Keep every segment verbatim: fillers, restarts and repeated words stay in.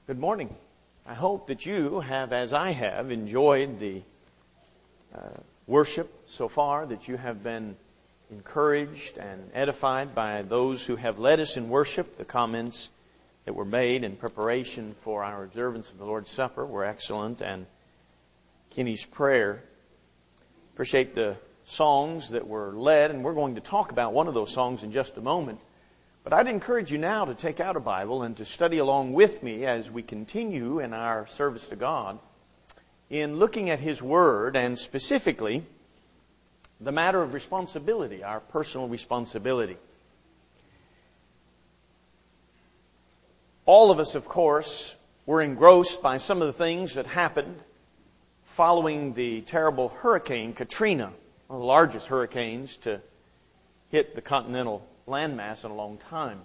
Good morning. I hope that you have, as I have, enjoyed the uh, worship so far, that you have been encouraged and edified by those who have led us in worship. The comments that were made in preparation for our observance of the Lord's Supper were excellent, and Kenny's prayer. Appreciate the songs that were led, and we're going to talk about one of those songs in just a moment. But I'd encourage you now to take out a Bible and to study along with me as we continue in our service to God in looking at His Word, and specifically the matter of responsibility, our personal responsibility. All of us, of course, were engrossed by some of the things that happened following the terrible Hurricane Katrina, one of the largest hurricanes to hit the continental landmass in a long time.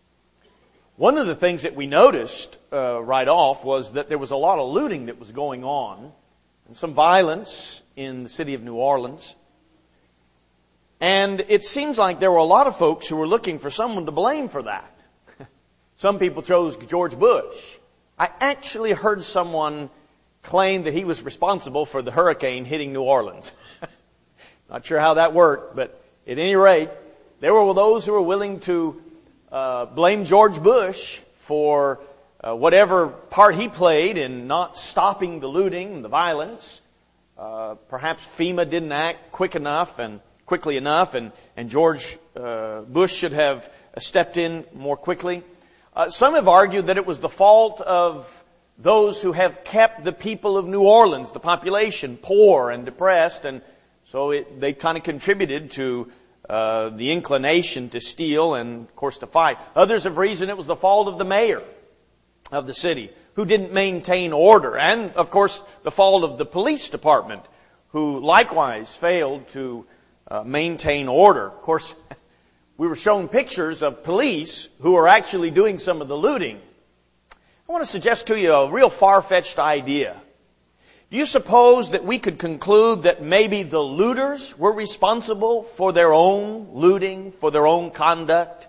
One of the things that we noticed uh, right off was that there was a lot of looting that was going on and some violence in the city of New Orleans. And it seems like there were a lot of folks who were looking for someone to blame for that. Some people chose George Bush. I actually heard someone claim that he was responsible for the hurricane hitting New Orleans. Not sure how that worked, but at any rate, there were those who were willing to uh, blame George Bush for uh, whatever part he played in not stopping the looting and the violence. Uh, perhaps FEMA didn't act quick enough and quickly enough, and, and George uh, Bush should have stepped in more quickly. Uh, some have argued that it was the fault of those who have kept the people of New Orleans, the population, poor and depressed, and so it, they kind of contributed to Uh, the inclination to steal and, of course, to fight. Others have reasoned it was the fault of the mayor of the city who didn't maintain order. And, of course, the fault of the police department who likewise failed to uh, maintain order. Of course, we were shown pictures of police who are actually doing some of the looting. I want to suggest to you a real far-fetched idea. Do you suppose that we could conclude that maybe the looters were responsible for their own looting, for their own conduct?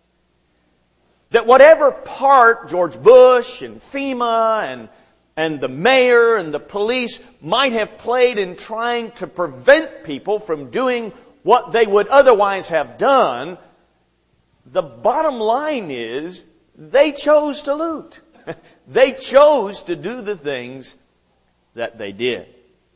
That whatever part George Bush and FEMA and, and the mayor and the police might have played in trying to prevent people from doing what they would otherwise have done, the bottom line is they chose to loot. They chose to do the things that they did.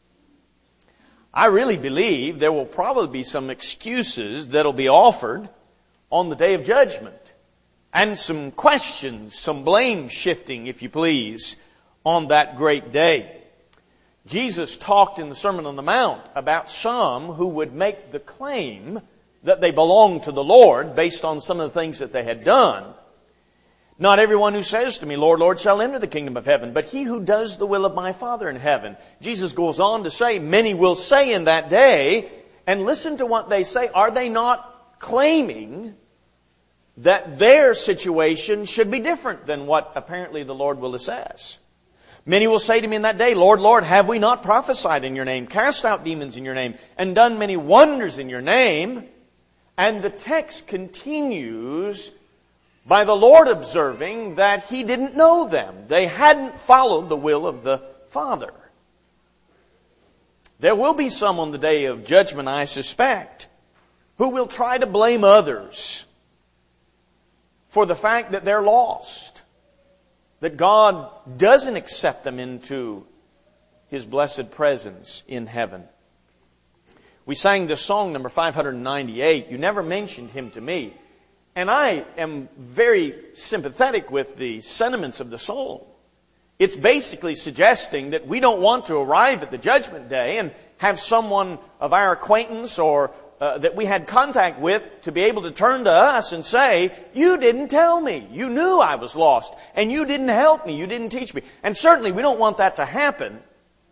I really believe there will probably be some excuses that'll be offered on the day of judgment, and some questions, some blame shifting, if you please, on that great day. Jesus talked in the Sermon on the Mount about some who would make the claim that they belonged to the Lord based on some of the things that they had done. Not everyone who says to me, Lord, Lord, shall enter the kingdom of heaven, but he who does the will of my Father in heaven. Jesus goes on to say, many will say in that day, and listen to what they say, are they not claiming that their situation should be different than what apparently the Lord will assess? Many will say to me in that day, Lord, Lord, have we not prophesied in your name, cast out demons in your name, and done many wonders in your name? And the text continues by the Lord observing that He didn't know them. They hadn't followed the will of the Father. There will be some on the day of judgment, I suspect, who will try to blame others for the fact that they're lost, that God doesn't accept them into His blessed presence in heaven. We sang this song, number five ninety-eight, You Never Mentioned Him to Me. And I am very sympathetic with the sentiments of the song. It's basically suggesting that we don't want to arrive at the judgment day and have someone of our acquaintance or uh, that we had contact with to be able to turn to us and say, you didn't tell me. You knew I was lost. And you didn't help me. You didn't teach me. And certainly we don't want that to happen.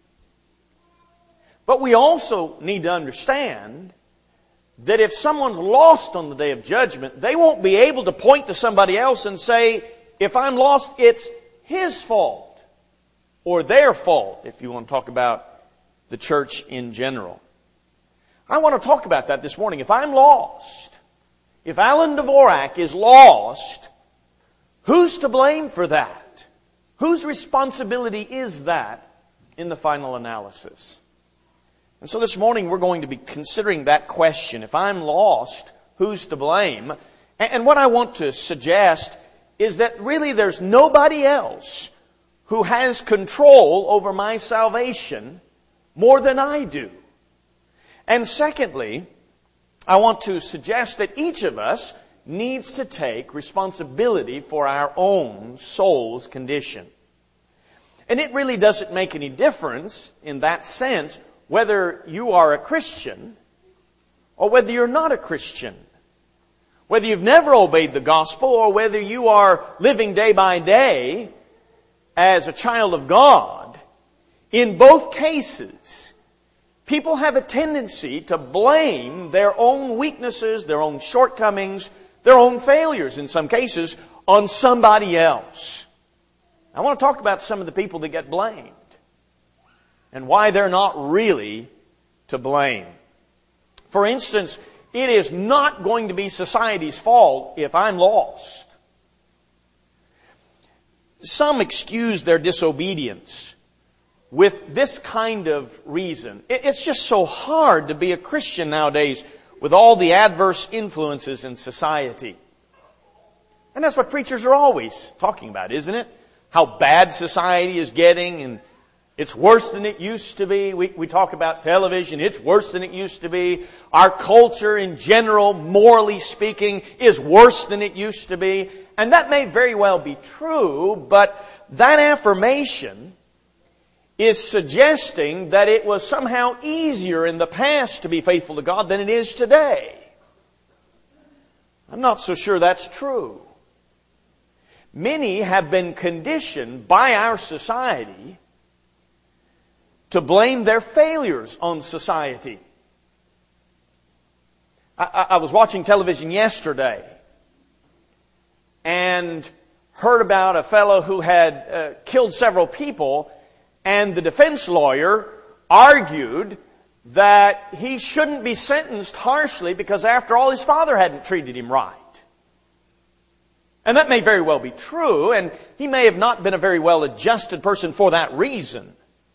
But we also need to understand that if someone's lost on the day of judgment, they won't be able to point to somebody else and say, if I'm lost, it's his fault or their fault, if you want to talk about the church in general. I want to talk about that this morning. If I'm lost, if Alan Dvorak is lost, who's to blame for that? Whose responsibility is that in the final analysis? And so this morning we're going to be considering that question. If I'm lost, who's to blame? And what I want to suggest is that really there's nobody else who has control over my salvation more than I do. And secondly, I want to suggest that each of us needs to take responsibility for our own soul's condition. And it really doesn't make any difference in that sense whether you are a Christian or whether you're not a Christian. Whether you've never obeyed the gospel or whether you are living day by day as a child of God. In both cases, people have a tendency to blame their own weaknesses, their own shortcomings, their own failures in some cases on somebody else. I want to talk about some of the people that get blamed and why they're not really to blame. For instance, it is not going to be society's fault if I'm lost. Some excuse their disobedience with this kind of reason. It's just so hard to be a Christian nowadays with all the adverse influences in society. And that's what preachers are always talking about, isn't it? How bad society is getting, and it's worse than it used to be. We, we talk about television. It's worse than it used to be. Our culture in general, morally speaking, is worse than it used to be. And that may very well be true, but that affirmation is suggesting that it was somehow easier in the past to be faithful to God than it is today. I'm not so sure that's true. Many have been conditioned by our society to blame their failures on society. I, I was watching television yesterday and heard about a fellow who had uh, killed several people, and the defense lawyer argued that he shouldn't be sentenced harshly because after all his father hadn't treated him right. And that may very well be true, and he may have not been a very well adjusted person for that reason.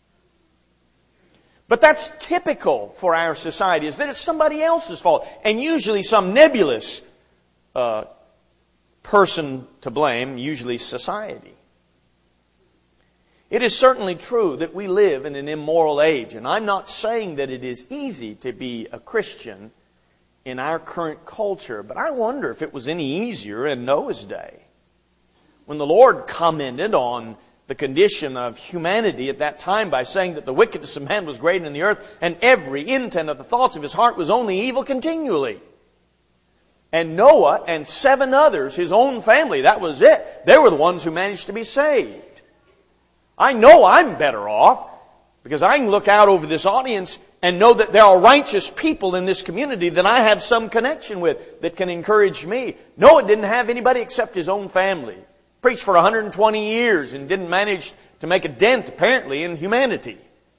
But that's typical for our society, is that it's somebody else's fault, and usually some nebulous uh, person to blame, usually society. It is certainly true that we live in an immoral age, and I'm not saying that it is easy to be a Christian in our current culture, but I wonder if it was any easier in Noah's day, when the Lord commented on the condition of humanity at that time by saying that the wickedness of man was great in the earth, and every intent of the thoughts of his heart was only evil continually. And Noah and seven others, his own family, that was it. They were the ones who managed to be saved. I know I'm better off because I can look out over this audience and know that there are righteous people in this community that I have some connection with that can encourage me. Noah didn't have anybody except his own family. Preached for one hundred twenty years and didn't manage to make a dent, apparently, in humanity.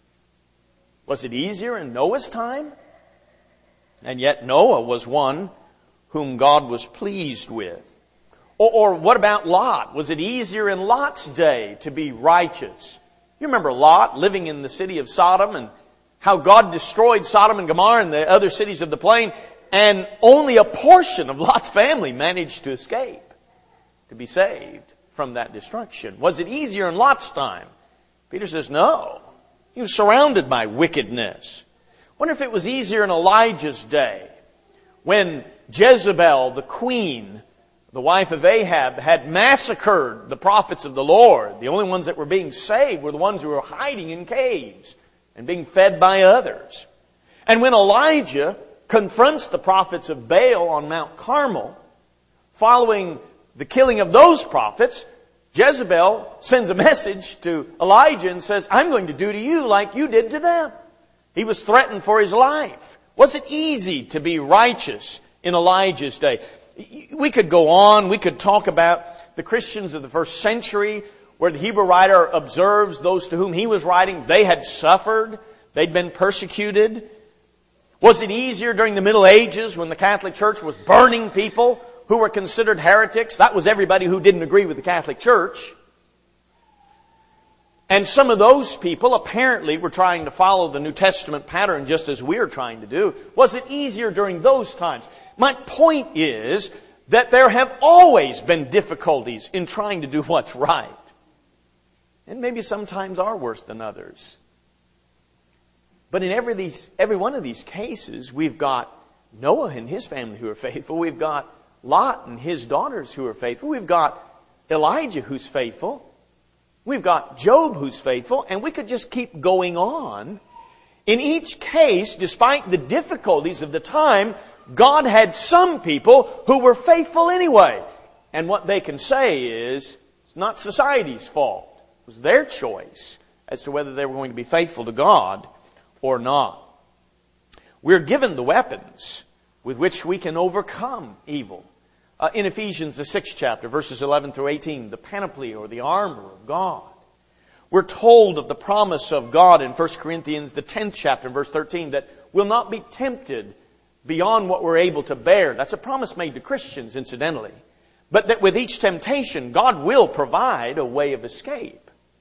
Was it easier in Noah's time? And yet Noah was one whom God was pleased with. Or, or what about Lot? Was it easier in Lot's day to be righteous? You remember Lot living in the city of Sodom and how God destroyed Sodom and Gomorrah and the other cities of the plain, and only a portion of Lot's family managed to escape, to be saved from that destruction. Was it easier in Lot's time? Peter says no. He was surrounded by wickedness. Wonder if it was easier in Elijah's day, when Jezebel, the queen, the wife of Ahab, had massacred the prophets of the Lord. The only ones that were being saved were the ones who were hiding in caves and being fed by others. And when Elijah confronts the prophets of Baal on Mount Carmel, following the killing of those prophets, Jezebel sends a message to Elijah and says, I'm going to do to you like you did to them. He was threatened for his life. Was it easy to be righteous in Elijah's day? We could go on. We could talk about the Christians of the first century, where the Hebrew writer observes those to whom he was writing, they had suffered. They'd been persecuted. Was it easier during the Middle Ages when the Catholic Church was burning people who were considered heretics? That was everybody who didn't agree with the Catholic Church. And some of those people apparently were trying to follow the New Testament pattern just as we're trying to do. Was it easier during those times? My point is that there have always been difficulties in trying to do what's right. And maybe sometimes are worse than others. But in every these every one of these cases, we've got Noah and his family who are faithful. We've got Lot and his daughters who are faithful. We've got Elijah who's faithful. We've got Job who's faithful. And we could just keep going on. In each case, despite the difficulties of the time, God had some people who were faithful anyway. And what they can say is, it's not society's fault. It was their choice as to whether they were going to be faithful to God or not. We're given the weapons with which we can overcome evil. Uh, in Ephesians, the sixth chapter, verses eleven through eighteen, the panoply or the armor of God. We're told of the promise of God in First Corinthians, the tenth chapter, verse thirteen, that we'll not be tempted beyond what we're able to bear. That's a promise made to Christians, incidentally. But that with each temptation, God will provide a way of escape.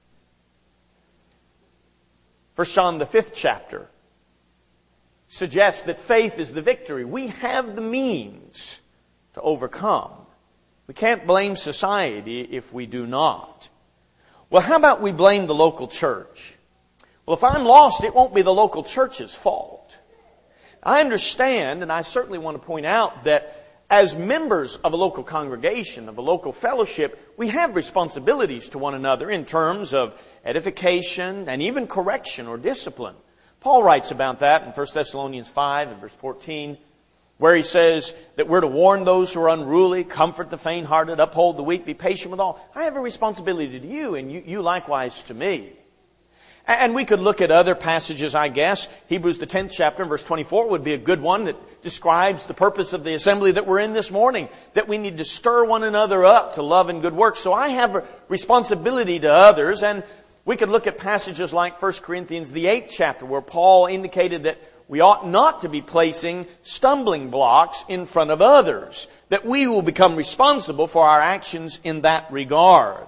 First John, the fifth chapter, suggests that faith is the victory. We have the means to overcome. We can't blame society if we do not. Well, how about we blame the local church? Well, if I'm lost, it won't be the local church's fault. I understand, and I certainly want to point out that as members of a local congregation, of a local fellowship, we have responsibilities to one another in terms of edification and even correction or discipline. Paul writes about that in First Thessalonians five and verse fourteen, where he says that we're to warn those who are unruly, comfort the faint-hearted, uphold the weak, be patient with all. I have a responsibility to you, and you, you likewise to me. And we could look at other passages, I guess. Hebrews, the tenth chapter, verse twenty-four would be a good one that describes the purpose of the assembly that we're in this morning, that we need to stir one another up to love and good works. So I have a responsibility to others, and we could look at passages like First Corinthians, the eighth chapter, where Paul indicated that we ought not to be placing stumbling blocks in front of others, that we will become responsible for our actions in that regard.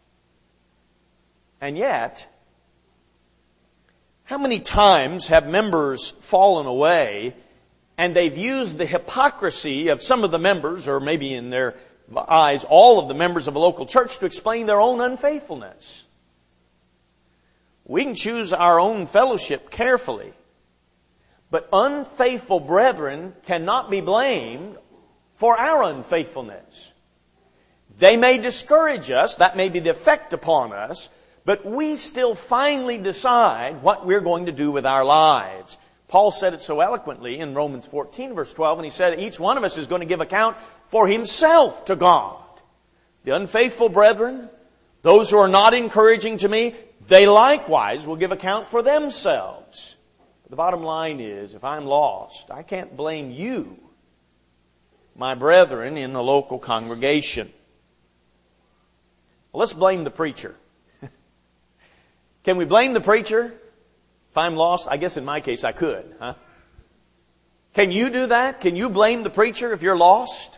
And yet, how many times have members fallen away and they've used the hypocrisy of some of the members, or maybe in their eyes all of the members of a local church, to explain their own unfaithfulness? We can choose our own fellowship carefully, but unfaithful brethren cannot be blamed for our unfaithfulness. They may discourage us, that may be the effect upon us, but we still finally decide what we're going to do with our lives. Paul said it so eloquently in Romans fourteen, verse twelve, and he said each one of us is going to give account for himself to God. The unfaithful brethren, those who are not encouraging to me, they likewise will give account for themselves. But the bottom line is, if I'm lost, I can't blame you, my brethren in the local congregation. Well, let's blame the preacher. Can we blame the preacher if I'm lost? I guess in my case I could, huh? Can you do that? Can you blame the preacher if you're lost?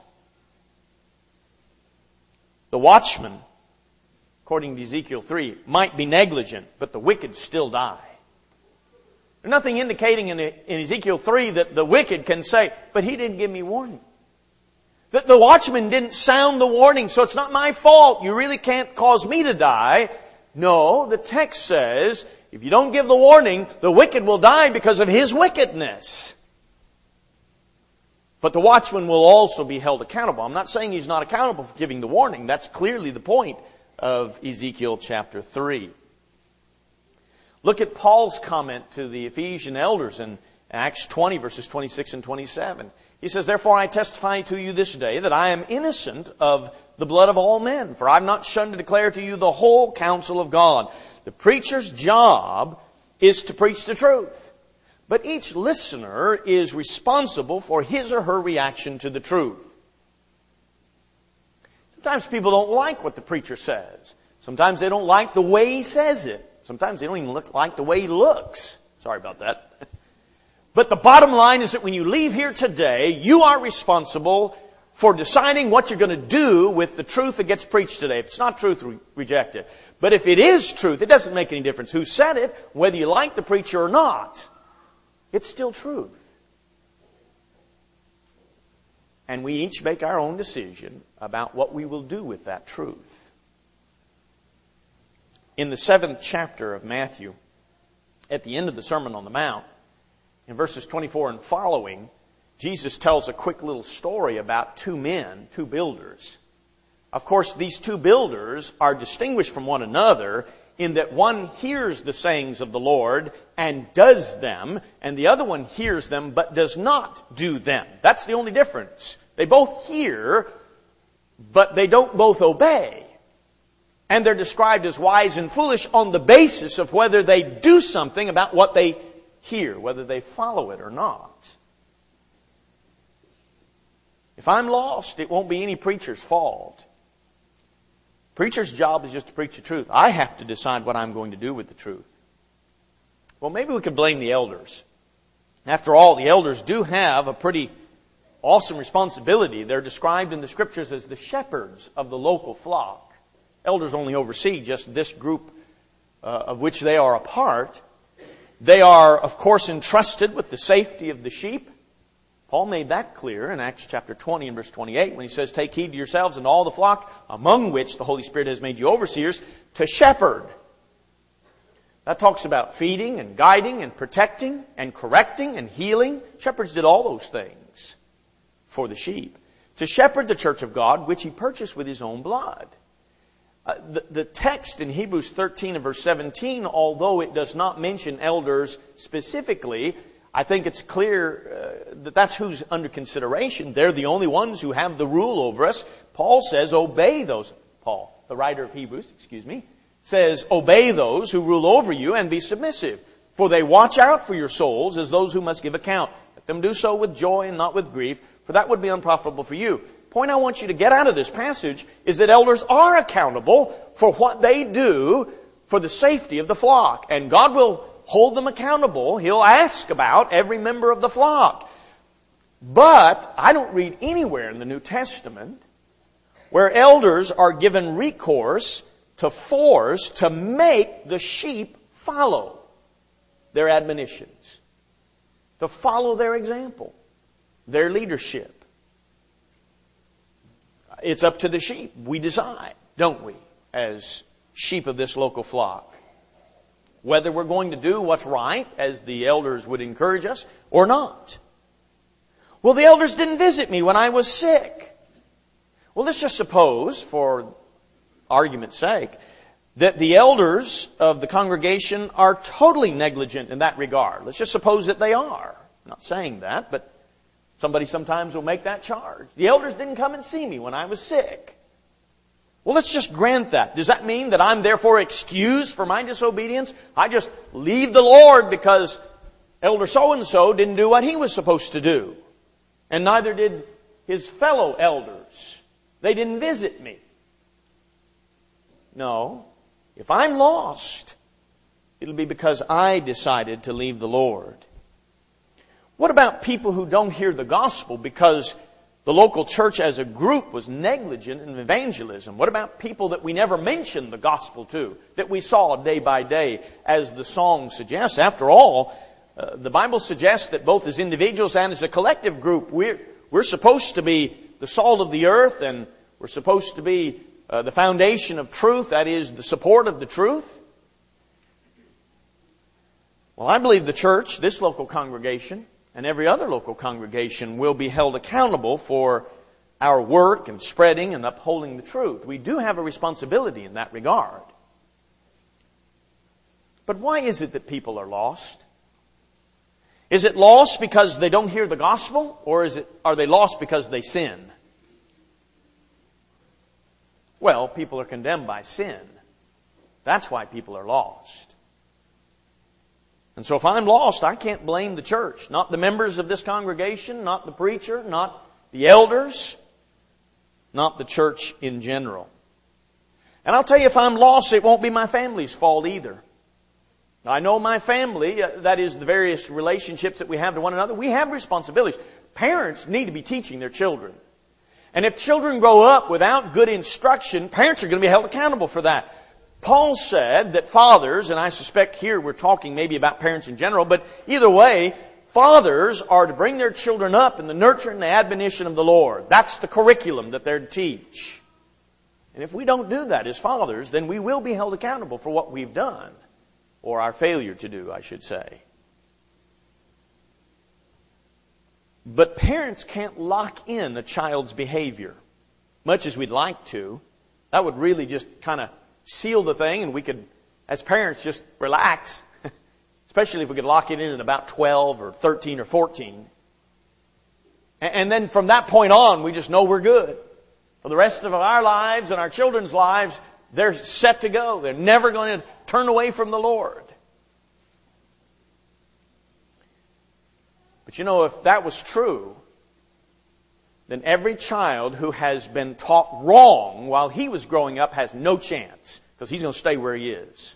The watchman, according to Ezekiel three, might be negligent, but the wicked still die. There's nothing indicating in, in Ezekiel three that the wicked can say, but he didn't give me warning. That the watchman didn't sound the warning, so it's not my fault. You really can't cause me to die. No, the text says, if you don't give the warning, the wicked will die because of his wickedness. But the watchman will also be held accountable. I'm not saying he's not accountable for giving the warning. That's clearly the point of Ezekiel chapter three. Look at Paul's comment to the Ephesian elders in Acts twenty, verses twenty-six and twenty-seven. He says, therefore I testify to you this day that I am innocent of the blood of all men, for I have not shunned to declare to you the whole counsel of God. The preacher's job is to preach the truth. But each listener is responsible for his or her reaction to the truth. Sometimes people don't like what the preacher says. Sometimes they don't like the way he says it. Sometimes they don't even look like the way he looks. Sorry about that. But the bottom line is that when you leave here today, you are responsible for deciding what you're going to do with the truth that gets preached today. If it's not truth, re- reject it. But if it is truth, it doesn't make any difference who said it, whether you like the preacher or not. It's still truth. And we each make our own decision about what we will do with that truth. In the seventh chapter of Matthew, at the end of the Sermon on the Mount, in verses twenty-four and following, Jesus tells a quick little story about two men, two builders. Of course, these two builders are distinguished from one another in that one hears the sayings of the Lord and does them, and the other one hears them but does not do them. That's the only difference. They both hear, but they don't both obey. And they're described as wise and foolish on the basis of whether they do something about what they hear, whether they follow it or not. If I'm lost, it won't be any preacher's fault. Preacher's job is just to preach the truth. I have to decide what I'm going to do with the truth. Well, maybe we could blame the elders. After all, the elders do have a pretty awesome responsibility. They're described in the Scriptures as the shepherds of the local flock. Elders only oversee just this group uh, of which they are a part. They are, of course, entrusted with the safety of the sheep. Paul made that clear in Acts chapter twenty and verse twenty-eight when he says, "Take heed to yourselves and all the flock among which the Holy Spirit has made you overseers to shepherd." That talks about feeding and guiding and protecting and correcting and healing. Shepherds did all those things for the sheep. To shepherd the church of God, which he purchased with his own blood. Uh, the, the text in Hebrews thirteen and verse seventeen, although it does not mention elders specifically, I think it's clear uh, that that's who's under consideration. They're the only ones who have the rule over us. Paul says, obey those. Paul, the writer of Hebrews, excuse me, says, obey those who rule over you and be submissive. For they watch out for your souls as those who must give account. Let them do so with joy and not with grief, for that would be unprofitable for you. Point I want you to get out of this passage is that elders are accountable for what they do for the safety of the flock. And God will hold them accountable. He'll ask about every member of the flock. But I don't read anywhere in the New Testament where elders are given recourse to force to make the sheep follow their admonitions, to follow their example, their leadership. It's up to the sheep. We decide, don't we, as sheep of this local flock, whether we're going to do what's right, as the elders would encourage us, or not. Well, the elders didn't visit me when I was sick. Well, let's just suppose, for argument's sake, that the elders of the congregation are totally negligent in that regard. Let's just suppose that they are. I'm not saying that, but somebody sometimes will make that charge. The elders didn't come and see me when I was sick. Well, let's just grant that. Does that mean that I'm therefore excused for my disobedience? I just leave the Lord because Elder so-and-so didn't do what he was supposed to do. And neither did his fellow elders. They didn't visit me. No. If I'm lost, it'll be because I decided to leave the Lord. What about people who don't hear the gospel because the local church as a group was negligent in evangelism? What about people that we never mentioned the gospel to, that we saw day by day, as the song suggests? After all, uh, the Bible suggests that both as individuals and as a collective group, we're, we're supposed to be the salt of the earth, and we're supposed to be uh, the foundation of truth, that is, the support of the truth. Well, I believe the church, this local congregation, and every other local congregation will be held accountable for our work and spreading and upholding the truth. We do have a responsibility in that regard. But why is it that people are lost? Is it lost because they don't hear the gospel, or is it, are they lost because they sin? Well, people are condemned by sin. That's why people are lost. And so if I'm lost, I can't blame the church. Not the members of this congregation, not the preacher, not the elders, not the church in general. And I'll tell you, if I'm lost, it won't be my family's fault either. I know my family, that is the various relationships that we have to one another, we have responsibilities. Parents need to be teaching their children. And if children grow up without good instruction, parents are going to be held accountable for that. Paul said that fathers, and I suspect here we're talking maybe about parents in general, but either way, fathers are to bring their children up in the nurture and the admonition of the Lord. That's the curriculum that they're to teach. And if we don't do that as fathers, then we will be held accountable for what we've done, or our failure to do, I should say. But parents can't lock in a child's behavior, much as we'd like to. That would really just kind of seal the thing, and we could, as parents, just relax. Especially if we could lock it in at about twelve or thirteen or fourteen. And then from that point on, we just know we're good. For the rest of our lives and our children's lives, they're set to go. They're never going to turn away from the Lord. But you know, if that was true, then every child who has been taught wrong while he was growing up has no chance, because he's going to stay where he is.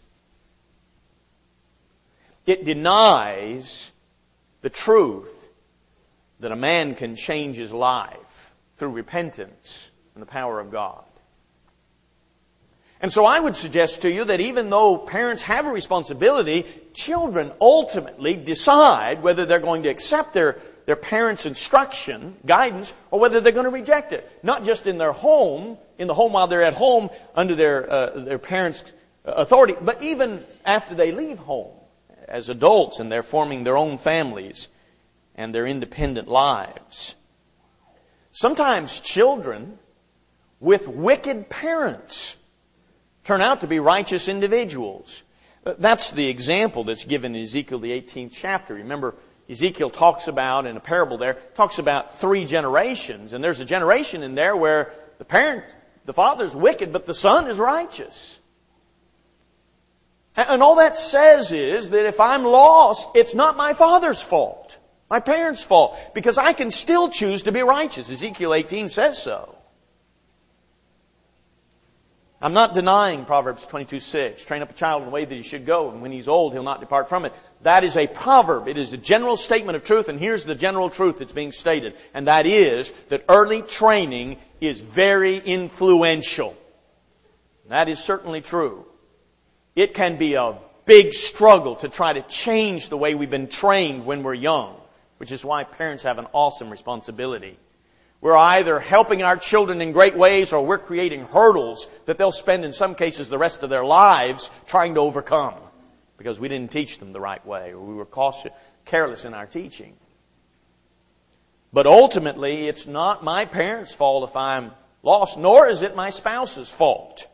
It denies the truth that a man can change his life through repentance and the power of God. And so I would suggest to you that even though parents have a responsibility, children ultimately decide whether they're going to accept their, their parents' instruction, guidance, or whether they're going to reject it. Not just in their home, in the home while they're at home under their, uh, their parents' authority, but even after they leave home as adults and they're forming their own families and their independent lives. Sometimes children with wicked parents turn out to be righteous individuals. That's the example that's given in Ezekiel, the eighteenth chapter. Remember, Ezekiel talks about, in a parable there, talks about three generations. And there's a generation in there where the parent, the father's wicked, but the son is righteous. And all that says is that if I'm lost, it's not my father's fault, my parents' fault, because I can still choose to be righteous. Ezekiel eighteen says so. I'm not denying Proverbs twenty-two six. Train up a child in the way that he should go, and when he's old, he'll not depart from it. That is a proverb. It is a general statement of truth, and here's the general truth that's being stated. And that is that early training is very influential. That is certainly true. It can be a big struggle to try to change the way we've been trained when we're young, which is why parents have an awesome responsibility. We're either helping our children in great ways, or we're creating hurdles that they'll spend in some cases the rest of their lives trying to overcome because we didn't teach them the right way, or we were cautious, careless in our teaching. But ultimately, it's not my parents' fault if I'm lost, nor is it my spouse's fault.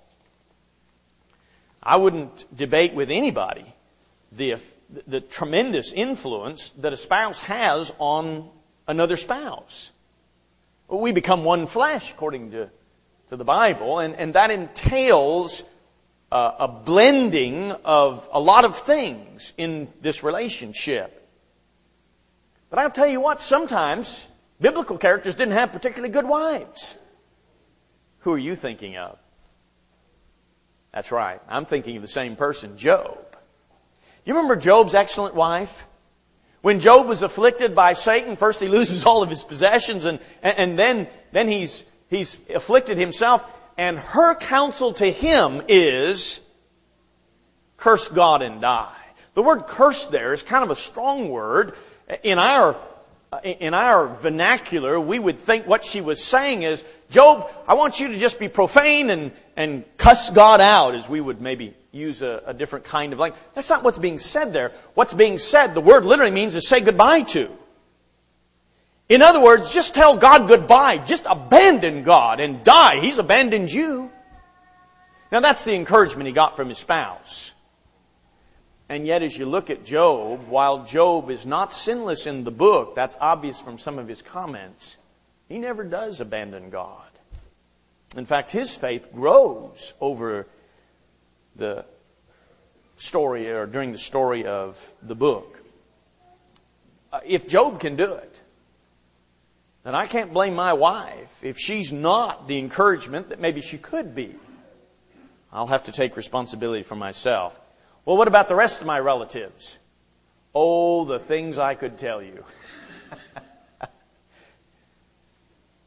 I wouldn't debate with anybody the, the tremendous influence that a spouse has on another spouse. We become one flesh, according to, to the Bible, and, and that entails uh, a blending of a lot of things in this relationship. But I'll tell you what, sometimes biblical characters didn't have particularly good wives. Who are you thinking of? That's right, I'm thinking of the same person, Job. You remember Job's excellent wife? When Job was afflicted by Satan, first he loses all of his possessions, and, and then, then he's, he's afflicted himself. And her counsel to him is, curse God and die. The word curse there is kind of a strong word. In our, in our vernacular, we would think what she was saying is, Job, I want you to just be profane and, and cuss God out, as we would maybe use a, a different kind of language. That's not what's being said there. What's being said, the word literally means to say goodbye to. In other words, just tell God goodbye. Just abandon God and die. He's abandoned you. Now that's the encouragement he got from his spouse. And yet as you look at Job, while Job is not sinless in the book, that's obvious from some of his comments, he never does abandon God. In fact, his faith grows over the story, or during the story of the book. Uh, if Job can do it, then I can't blame my wife if she's not the encouragement that maybe she could be. I'll have to take responsibility for myself. Well, what about the rest of my relatives? Oh, the things I could tell you.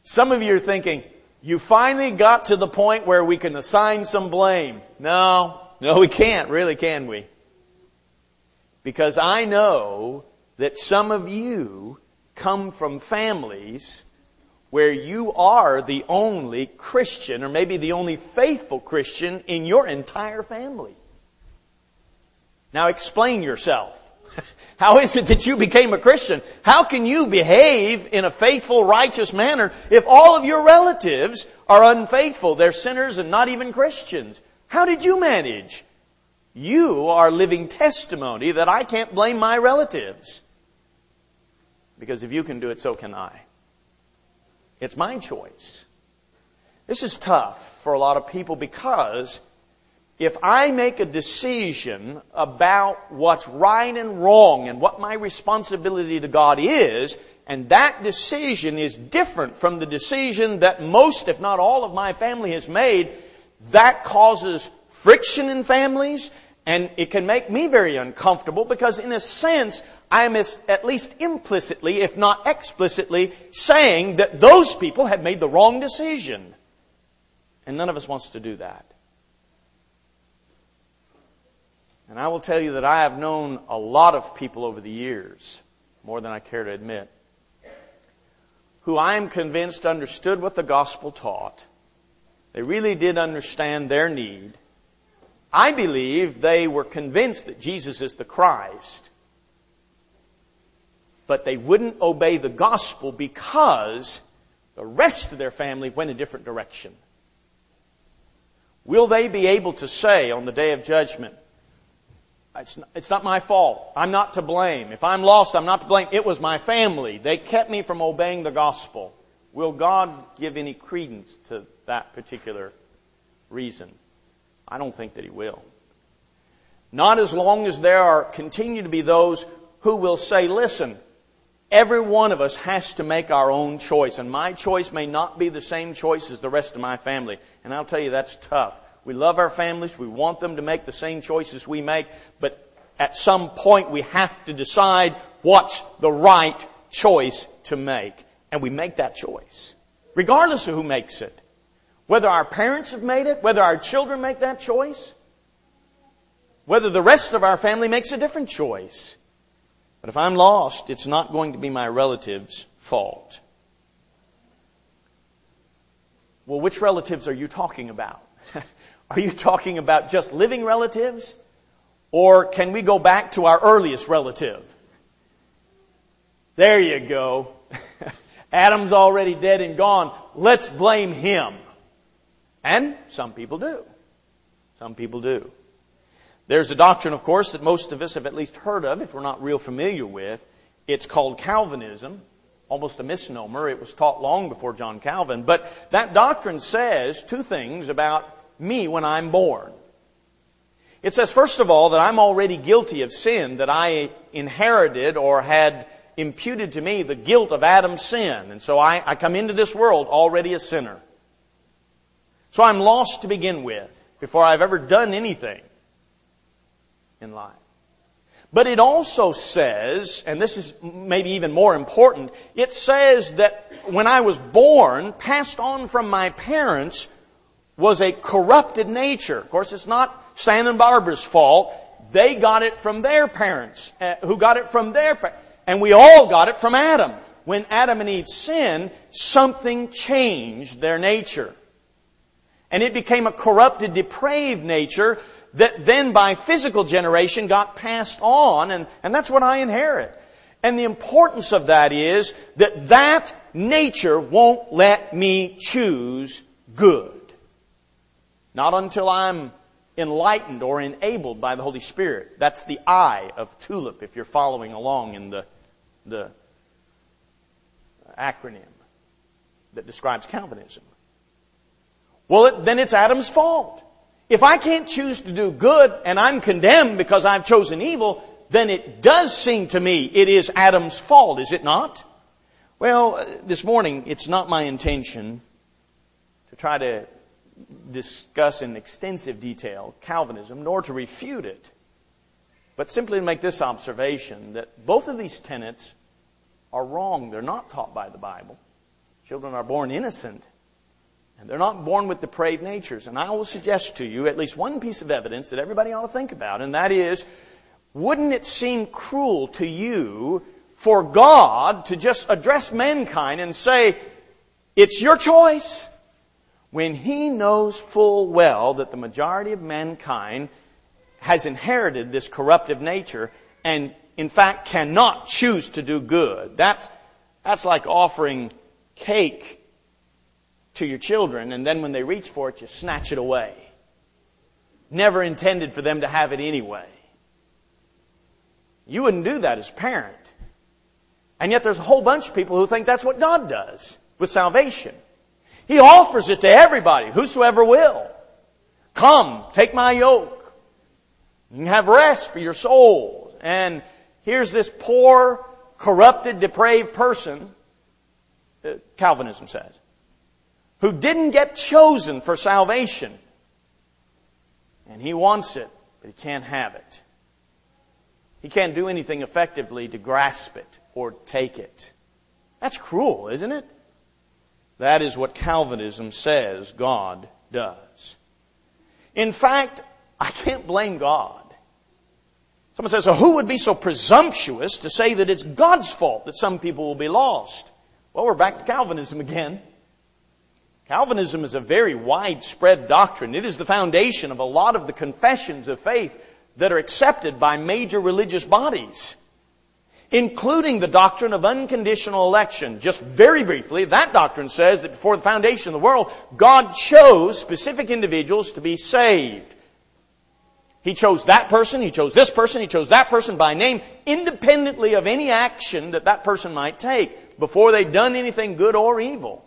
Some of you are thinking, you finally got to the point where we can assign some blame. No, no we can't, really, can we? Because I know that some of you come from families where you are the only Christian, or maybe the only faithful Christian in your entire family. Now explain yourself. How is it that you became a Christian? How can you behave in a faithful, righteous manner if all of your relatives are unfaithful? They're sinners and not even Christians. How did you manage? You are living testimony that I can't blame my relatives. Because if you can do it, so can I. It's my choice. This is tough for a lot of people because if I make a decision about what's right and wrong and what my responsibility to God is, and that decision is different from the decision that most, if not all, of my family has made, that causes friction in families, and it can make me very uncomfortable because in a sense, I'm at least implicitly, if not explicitly, saying that those people have made the wrong decision. And none of us wants to do that. And I will tell you that I have known a lot of people over the years, more than I care to admit, who I am convinced understood what the gospel taught. They really did understand their need. I believe they were convinced that Jesus is the Christ. But they wouldn't obey the gospel because the rest of their family went a different direction. Will they be able to say on the day of judgment, It's not, it's not my fault. I'm not to blame. If I'm lost, I'm not to blame. It was my family. They kept me from obeying the gospel. Will God give any credence to that particular reason? I don't think that He will. Not as long as there are continue to be those who will say, listen, every one of us has to make our own choice. And my choice may not be the same choice as the rest of my family. And I'll tell you, that's tough. We love our families. We want them to make the same choices we make. But at some point we have to decide what's the right choice to make. And we make that choice. Regardless of who makes it. Whether our parents have made it, whether our children make that choice, whether the rest of our family makes a different choice. But if I'm lost, it's not going to be my relatives' fault. Well, which relatives are you talking about? Are you talking about just living relatives? Or can we go back to our earliest relative? There you go. Adam's already dead and gone. Let's blame him. And some people do. Some people do. There's a doctrine, of course, that most of us have at least heard of, if we're not real familiar with. It's called Calvinism. Almost a misnomer. It was taught long before John Calvin. But that doctrine says two things about me when I'm born. It says, first of all, that I'm already guilty of sin, that I inherited or had imputed to me the guilt of Adam's sin. And so I, I come into this world already a sinner. So I'm lost to begin with before I've ever done anything in life. But it also says, and this is maybe even more important, it says that when I was born, passed on from my parents, was a corrupted nature. Of course, it's not Stan and Barbara's fault. They got it from their parents, uh, who got it from their parents. And we all got it from Adam. When Adam and Eve sinned, something changed their nature. And it became a corrupted, depraved nature that then by physical generation got passed on. And, and that's what I inherit. And the importance of that is that that nature won't let me choose good. Not until I'm enlightened or enabled by the Holy Spirit. That's the I of TULIP, if you're following along in the, the acronym that describes Calvinism. Well, it, then it's Adam's fault. If I can't choose to do good and I'm condemned because I've chosen evil, then it does seem to me it is Adam's fault, is it not? Well, this morning, it's not my intention to try to discuss in extensive detail Calvinism, nor to refute it, but simply to make this observation that both of these tenets are wrong. They're not taught by the Bible. Children are born innocent. And they're not born with depraved natures. And I will suggest to you at least one piece of evidence that everybody ought to think about, and that is, wouldn't it seem cruel to you for God to just address mankind and say, it's your choice, when He knows full well that the majority of mankind has inherited this corruptive nature and, in fact, cannot choose to do good? That's, that's like offering cake to your children, and then when they reach for it, you snatch it away. Never intended for them to have it anyway. You wouldn't do that as a parent. And yet there's a whole bunch of people who think that's what God does with salvation. He offers it to everybody, whosoever will. Come, take my yoke. You can have rest for your souls. And here's this poor, corrupted, depraved person, Calvinism says, who didn't get chosen for salvation. And he wants it, but he can't have it. He can't do anything effectively to grasp it or take it. That's cruel, isn't it? That is what Calvinism says God does. In fact, I can't blame God. Someone says, so who would be so presumptuous to say that it's God's fault that some people will be lost? Well, we're back to Calvinism again. Calvinism is a very widespread doctrine. It is the foundation of a lot of the confessions of faith that are accepted by major religious bodies, including the doctrine of unconditional election. Just very briefly, that doctrine says that before the foundation of the world, God chose specific individuals to be saved. He chose that person, He chose this person, He chose that person by name, independently of any action that that person might take, before they'd done anything good or evil.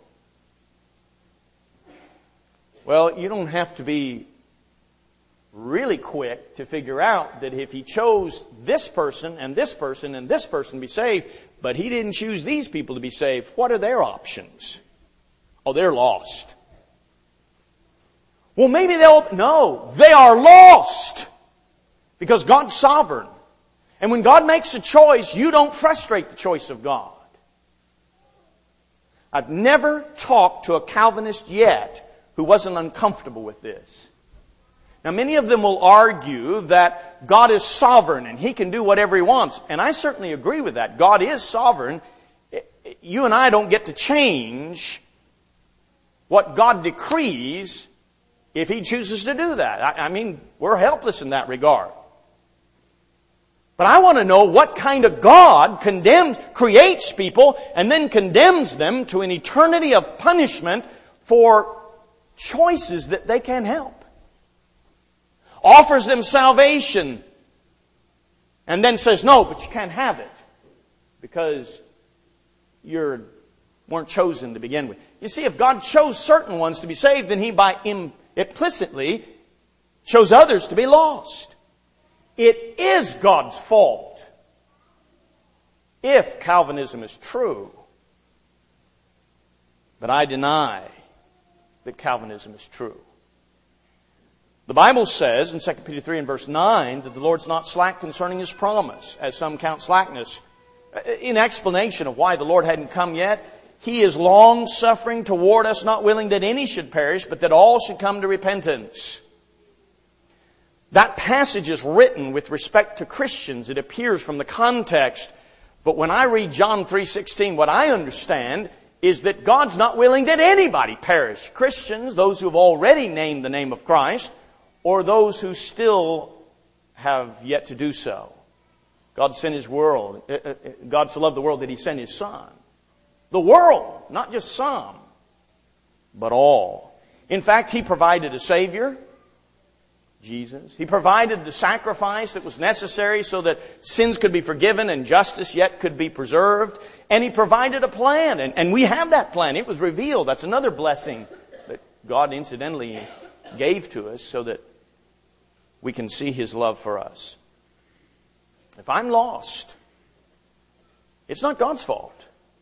Well, you don't have to be really quick to figure out that if He chose this person and this person and this person to be saved, but He didn't choose these people to be saved, what are their options? Oh, they're lost. Well, maybe they'll... No, they are lost. Because God's sovereign. And when God makes a choice, you don't frustrate the choice of God. I've never talked to a Calvinist yet who wasn't uncomfortable with this. Now, many of them will argue that God is sovereign and He can do whatever He wants. And I certainly agree with that. God is sovereign. You and I don't get to change what God decrees if He chooses to do that. I, I mean, we're helpless in that regard. But I want to know what kind of God condemns, creates people and then condemns them to an eternity of punishment for choices that they can't help. Offers them salvation and then says, no, but you can't have it because you weren't chosen to begin with. You see, if God chose certain ones to be saved, then He by im- implicitly chose others to be lost. It is God's fault if Calvinism is true. But I deny that Calvinism is true. The Bible says in Second Peter three and verse nine that the Lord's not slack concerning His promise, as some count slackness. In explanation of why the Lord hadn't come yet, He is long-suffering toward us, not willing that any should perish, but that all should come to repentance. That passage is written with respect to Christians. It appears from the context. But when I read John three sixteen, what I understand is that God's not willing that anybody perish. Christians, those who have already named the name of Christ, or those who still have yet to do so. God sent His world. God so loved the world that He sent His Son. The world, not just some, but all. In fact, He provided a Savior, Jesus. He provided the sacrifice that was necessary so that sins could be forgiven and justice yet could be preserved. And He provided a plan. And, and we have that plan. It was revealed. That's another blessing that God incidentally gave to us so that we can see His love for us. If I'm lost, it's not God's fault.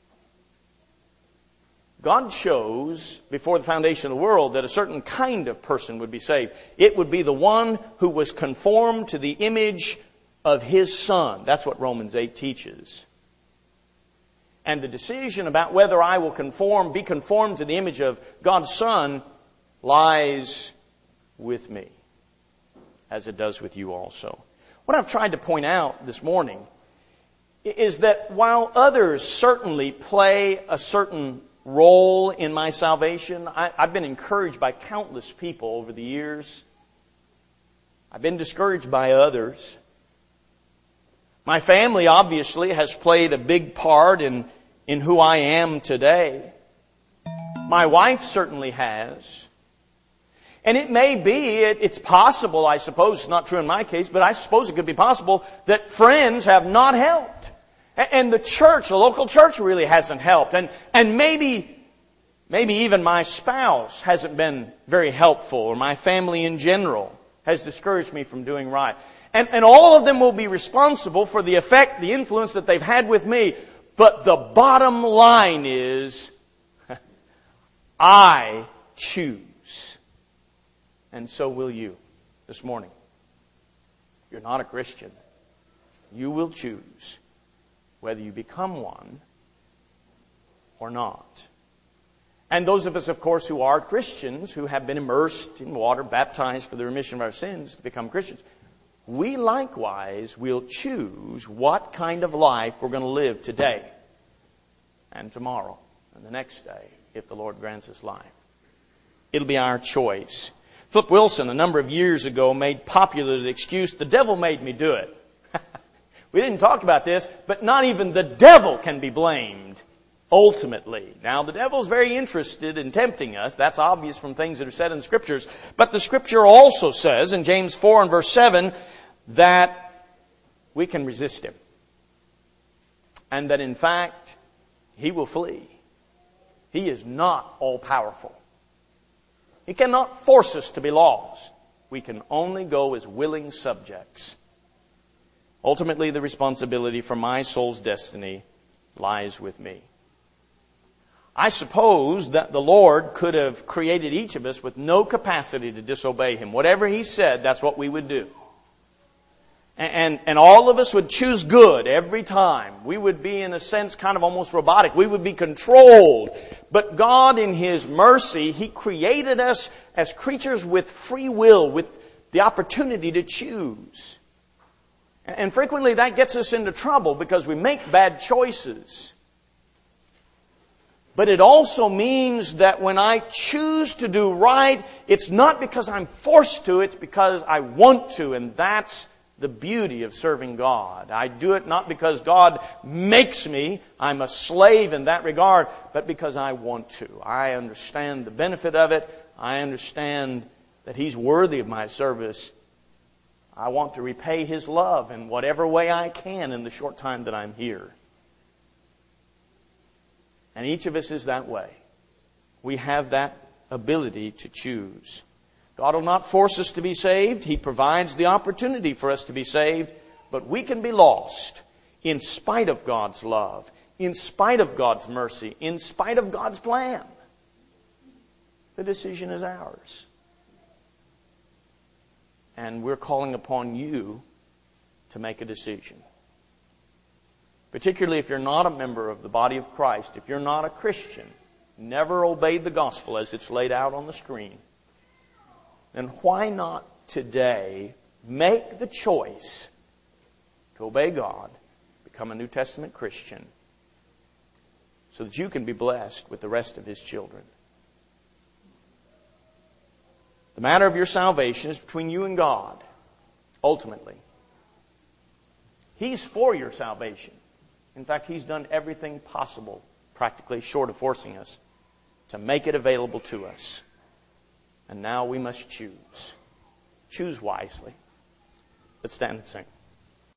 God chose before the foundation of the world that a certain kind of person would be saved. It would be the one who was conformed to the image of His Son. That's what Romans eight teaches. And the decision about whether I will conform, be conformed to the image of God's Son lies with me, as it does with you also. What I've tried to point out this morning is that while others certainly play a certain role in my salvation, I, I've been encouraged by countless people over the years. I've been discouraged by others. My family obviously has played a big part in, in who I am today. My wife certainly has. And it may be, it, it's possible, I suppose, it's not true in my case, but I suppose it could be possible that friends have not helped. And, and the church, the local church really hasn't helped. And, and maybe, maybe even my spouse hasn't been very helpful, or my family in general has discouraged me from doing right. And, and all of them will be responsible for the effect, the influence that they've had with me. But the bottom line is, I choose. And so will you this morning. If you're not a Christian, you will choose whether you become one or not. And those of us, of course, who are Christians, who have been immersed in water, baptized for the remission of our sins to become Christians, we likewise will choose what kind of life we're going to live today and tomorrow and the next day, if the Lord grants us life. It'll be our choice. Flip Wilson, a number of years ago, made popular the excuse, the devil made me do it. We didn't talk about this, but not even the devil can be blamed, ultimately. Now, the devil's very interested in tempting us. That's obvious from things that are said in the Scriptures. But the Scripture also says, in James four and verse seven, that we can resist him. And that, in fact, he will flee. He is not all-powerful. He cannot force us to be lost. We can only go as willing subjects. Ultimately, the responsibility for my soul's destiny lies with me. I suppose that the Lord could have created each of us with no capacity to disobey Him. Whatever He said, that's what we would do. And, and all of us would choose good every time. We would be, in a sense, kind of almost robotic. We would be controlled. But God, in His mercy, He created us as creatures with free will, with the opportunity to choose. And frequently that gets us into trouble because we make bad choices. But it also means that when I choose to do right, it's not because I'm forced to, it's because I want to, and that's the beauty of serving God. I do it not because God makes me. I'm a slave in that regard, but because I want to. I understand the benefit of it. I understand that He's worthy of my service. I want to repay His love in whatever way I can in the short time that I'm here. And each of us is that way. We have that ability to choose. God will not force us to be saved. He provides the opportunity for us to be saved. But we can be lost in spite of God's love, in spite of God's mercy, in spite of God's plan. The decision is ours. And we're calling upon you to make a decision. Particularly if you're not a member of the body of Christ, if you're not a Christian, never obeyed the gospel as it's laid out on the screen, then why not today make the choice to obey God, become a New Testament Christian, so that you can be blessed with the rest of His children. The matter of your salvation is between you and God, ultimately. He's for your salvation. In fact, He's done everything possible, practically short of forcing us, to make it available to us. And now we must choose. Choose wisely. Let's stand and sing.